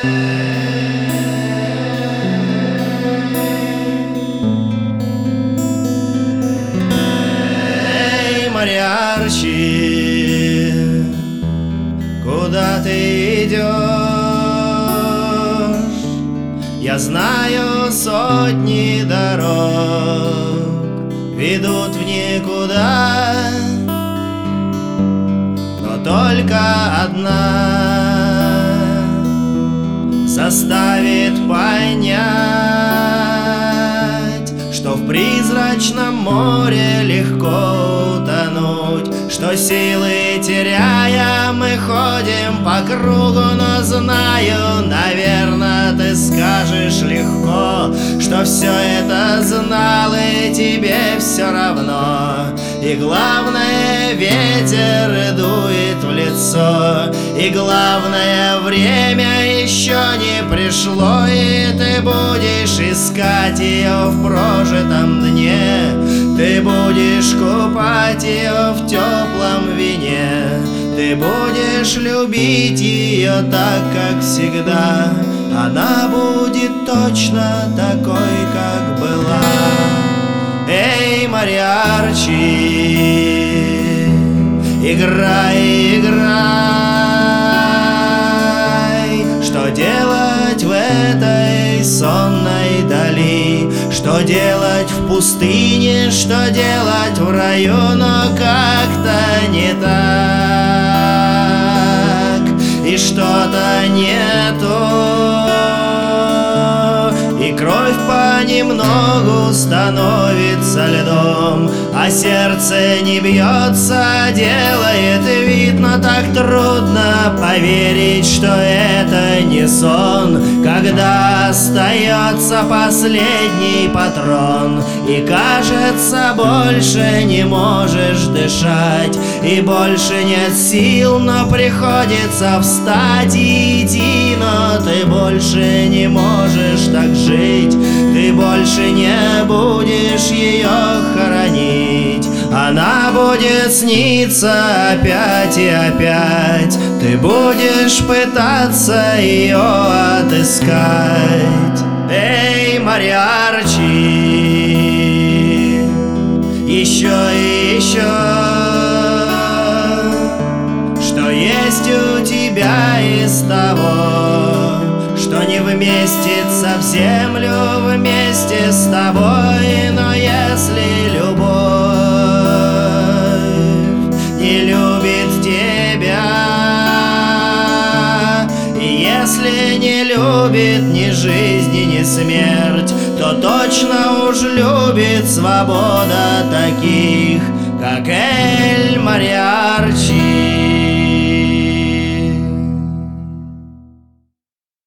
Мариарчи, куда ты идешь? Я знаю, сотни дорог ведут в никуда, но только одна заставит понять, что в призрачном море легко утонуть, что силы теряя мы ходим по кругу. Но знаю, наверное, ты скажешь легко, что все это знал и тебе все равно. И главное, ветер дует в лицо, и главное, время еще не пришло, и ты будешь искать ее в прожитом дне, ты будешь купать ее в теплом вине, ты будешь любить ее так, как всегда, она будет точно такой, как была. Эй, Мариарчи, играй, играй, что делать в этой сонной дали, что делать в пустыне, что делать в раю, но как-то не так, и что-то не то, и кровь понемногу становится льдом, а сердце не бьется, делает вид, но так трудно поверить, что это не сон, когда остается последний патрон, и кажется, больше не можешь дышать, и больше нет сил, но приходится встать и идти, но ты больше не можешь так жить, ты больше не будешь ее хоронить, она будет сниться опять и опять, ты будешь пытаться ее отыскать. Эй, Мариарчи, еще и еще, что есть у тебя из того, что не вместится в землю вместе с тобой. Но если любовь не любит тебя, и если не любит ни жизнь, ни смерть, то точно уж любит свобода таких, как Эль Мариарчи.